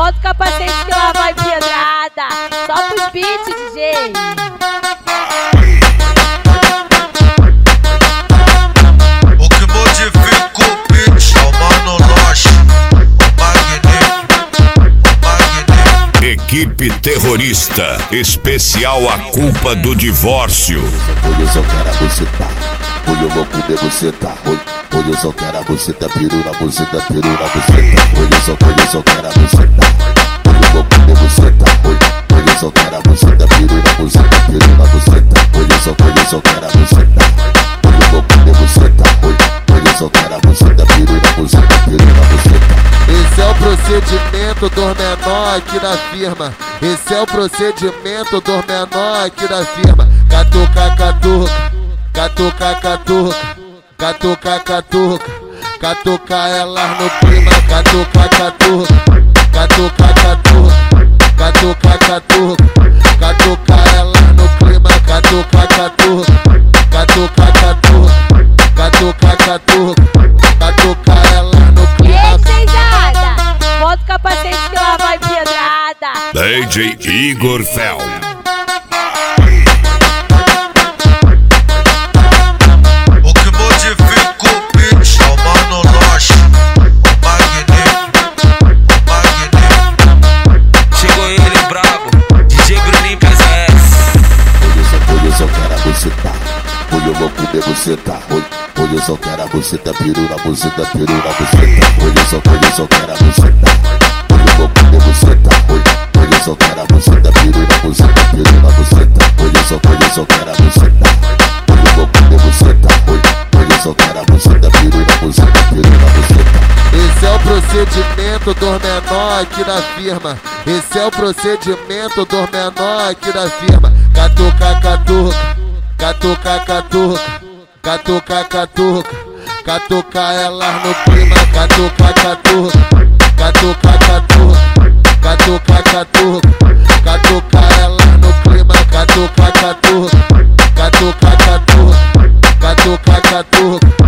Bota o capacete que lá vai pedrada. Solta os beats, DJ. O que modifica o beat é o Mano Loche, o magnífico. Equipe terrorista, especial A Culpa do Divórcio. Hoje eu só quero buceta, hoje eu vou comer buceta. Hoje eu só quero buceta, peru na buceta, peru na buceta. Hoje eu só quero buceta, hoje eu vou comer buceta. Hoje eu só quero buceta, peru na buceta, peru na buceta. Hoje eu só quero buceta, hoje eu vou comer buceta. Hoje eu só quero buceta, peru na buceta, peru na buceta. Esse é o procedimento dos menor aqui da firma. Esse é o procedimento dos menor aqui da firma. Catuca, catuca, catuca, catuca. Catuca, catuca, catuca elas no clima. Catuca, catuca, catuca, catuca. Catuca, catuca, catuca elas no clima. Catuca, catuca, catuca, catuca. Catuca, catuca, catuca elas no clima. Ei, cheizada, bota o capacete que lá vai pedrada. DJ Igor Fel. Hoje eu vou comer buceta. Hoje eu só quero buceta, peru na buceta, peru na buceta. Hoje eu só quero buceta. Hoje eu vou comer buceta. Hoje eu só quero buceta, peru na buceta, peru na buceta. Hoje eu só quero buceta. Hoje eu vou comer buceta. Hoje eu só quero buceta, peru na buceta, peru na buceta. Esse é o procedimento dos menor aqui da firma. Esse é o procedimento dos menor aqui da firma. Catuca, catuca. Catuca, catuca, catuca, catuca, catuca elas no clima. Catuca, catuca, catuca, catuca, catuca, catuca, catuca elas no clima. Catuca, catuca, catuca, catuca, catuca, catuca.